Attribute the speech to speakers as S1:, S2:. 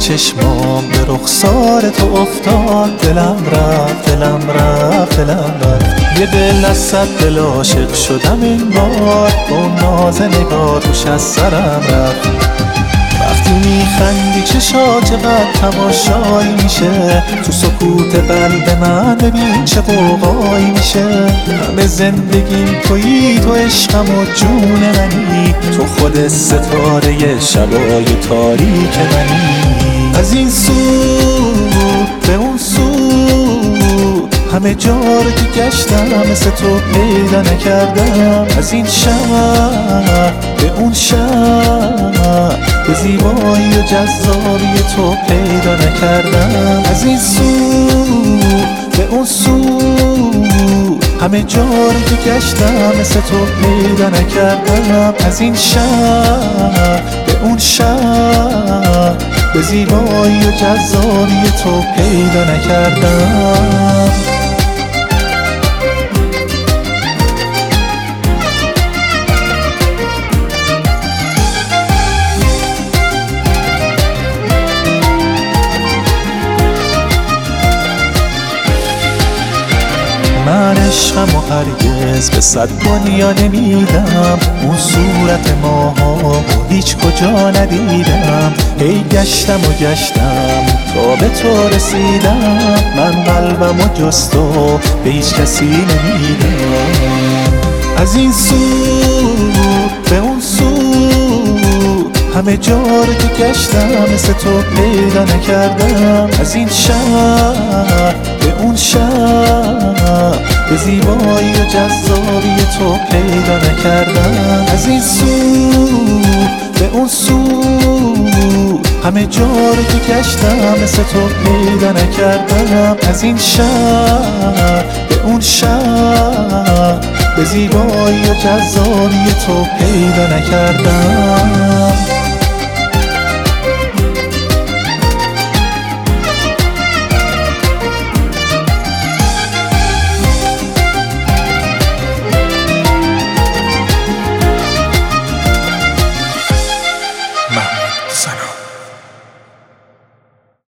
S1: چشمام به رخسار تو افتاد، دلم رفت دلم رفت دلم رفت. یه دل از صد دل عاشق شدم این بار، اون ناز نگاه روش از سرم رفت. وقتی میخندی چشا چقدر تماشایی میشه، تو سکوت قلب من ببین چه غوغایی میشه. همه زندگیم تویی، تو عشقم و جون منی، تو خود ستاره شبای تاریک منی. از این سو به اون سو همه جا رو که گشتم، مثل تو پیدا نکردم. از این شهر به اون شهر، به زیبایی و جذابی تو پیدا نکردم. از این سو به اون سو همه جا رو که گشتم، مثل تو پیدا نکردم. از این شهر به اون شهر، به زیبایی و جذابی تو پیدا نکردم. من عشقم و هرگز به صد دنیا نمیدم، اون صورت ماها و هیچ کجا ندیدم. هی گشتم و گشتم تا به تو رسیدم، من قلبم و جز تو به هیچ کسی نمیدم. از این سو به اون سو همه جا رو که گشتم، مثل تو پیدا نکردم. از این شهر به اون شهر، به زیبایی و جذابی تو پیدا نکردم. از این سو به اون سو همه جا رو که گشتم، مثل تو پیدا نکردم. از این شهر به اون شهر، به زیبایی و جذابی تو پیدا نکردم.